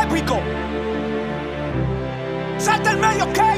épico. Salta el medio, ¿ok?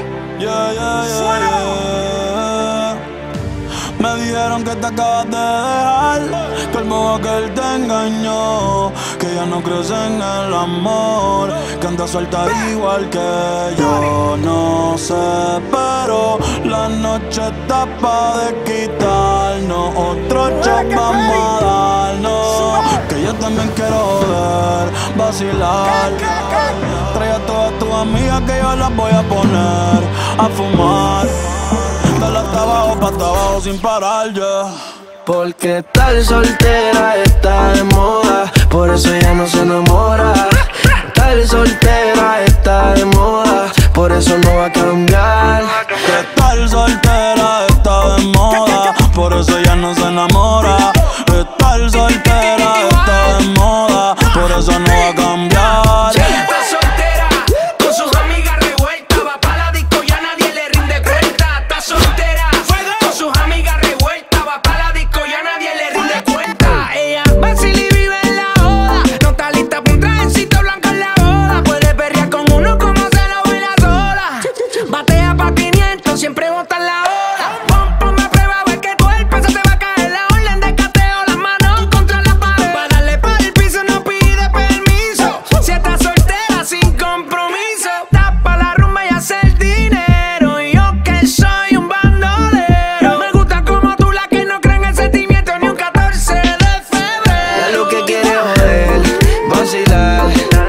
Me dijeron que te acabas de dejar, que el modo que él te engañó, que ya no crees en el amor, que andas suelta igual que yo. No sé, pero la noche está pa' de quitarnos. Otro shot vamos a darnos, que yo también quiero joder, vacilar. Trae a todas tus amigas que yo las voy a poner a fumar. Dale hasta abajo, pa' hasta abajo sin parar, yeah. Porque estar soltera está de moda, por eso ella no se enamora. Estar soltera está de moda, por eso no va a cambiar. Que estar soltera está de moda, por eso ella no se enamora. Estar soltera está de moda, por eso no va a cambiar. Ella está soltera, con sus amigas revueltas, va pa' la disco y a nadie le rinde cuenta. Está soltera, con sus amigas revueltas, va pa' la disco y a nadie le rinde cuenta. Ella vacila y vive en la joda, no está lista pa' un trajecito blanco en la boda. Puede perrear con uno como se lo baila sola. Batea pa' 500, siempre bota en la hora. Ponme a prueba a ver que tu el peso te va a caer. La orden de cateo, las manos contra la pared. Pa' darle pa' el piso no pide permiso. Si estás soltera sin compromiso, tapa la rumba y hace el dinero. Y yo que soy un bandolero, me gusta como tú, la que no cree en el sentimiento ni un 14 de febrero. Ella lo que quiere es joder, vacilar.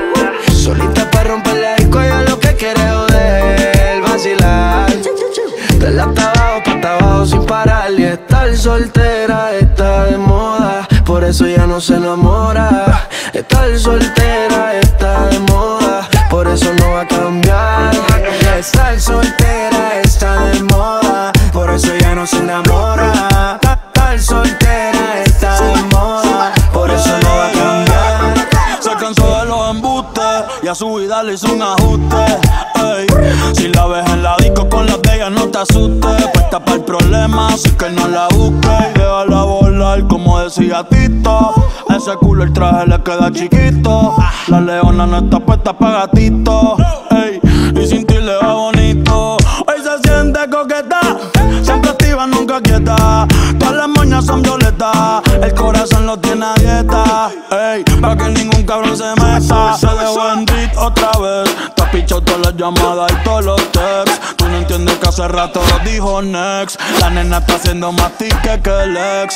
Solita pa' romper la disco, ella lo que quiere es joder, vacilar. Dale hasta abajo, pa' hasta abajo sin parar. Y estar soltera está de moda, por eso ella no se enamora. Estar soltera está de moda, por eso no va a cambiar. Estar soltera está de moda, por eso ella no se enamora. Estar soltera está de moda, por eso no va a cambiar. Se cansó de los embustes y a su vida le hizo un ajuste. Ey, si la ves en la disco con las de ella no te asustes. Puesta para el problema, así que no la busques. Y déjala volar como decía Tito. A ese culo el traje le queda chiquito. La leona no está puesta pa' gatito. Ey, y sin ti le va bonito. Hoy se siente coqueta, siempre activa, nunca quieta. Todas las moñas son violetas, el corazón lo tiene a dieta. Ey, pa' que ningún cabrón se meta. Se dejó en beat otra vez. Te has pichado todas las llamadas y todos los texts. Tú no entiendes que hace rato lo dijo next. La nena está haciendo más ticket que el ex.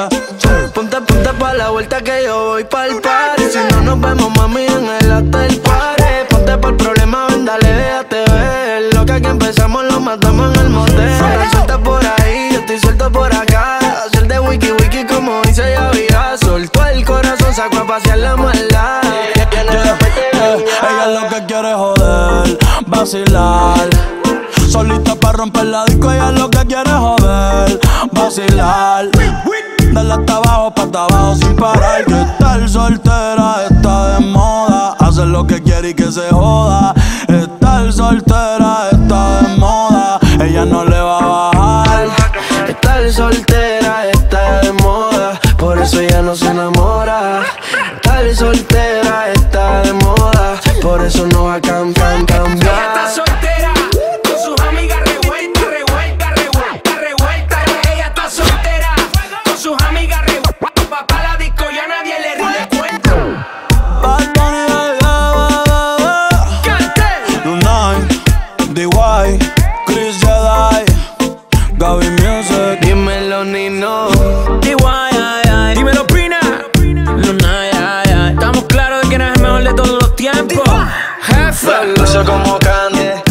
Ponte pa' la vuelta que yo voy pa'l party. Si no nos vemos, mami, en el hotel party. Ponte pa'l problema, ven, dale, déjate ver. Lo que aquí empezamos lo matamos en el motel. Suelta por ahí, yo estoy suelto por acá. Hacer de wiki wiki como dice Yavira. Soltó el corazón, sacó a pasear la maldad. Ella lo que quiere es joder, vacilar. Solita pa' romper la disco, ella lo que quiere es joder, vacilar. Dale hasta abajo, pa' hasta abajo sin parar. Que estar soltera está de moda, hacer lo que quiere y que se joda. Estar soltera está de moda, ella no le va a bajar. Estar soltera está de moda, por eso ella no se enamora. Estar soltera está de moda, por eso no va a cambiar. Ella está soltera, con sus amigas revueltas, revueltas, revueltas, revueltas. Ella está soltera, con sus amigas revueltas, va pa' la disco y a nadie le rinde cuenta. Bad Bunny, Lunay, DY, Chris Jedi, Gaby Music. Dímelo, Nino. Dímelo, Pina. Estamos claros de que no es el mejor de todos los tiempos. Jefe. Lo uso como Candy.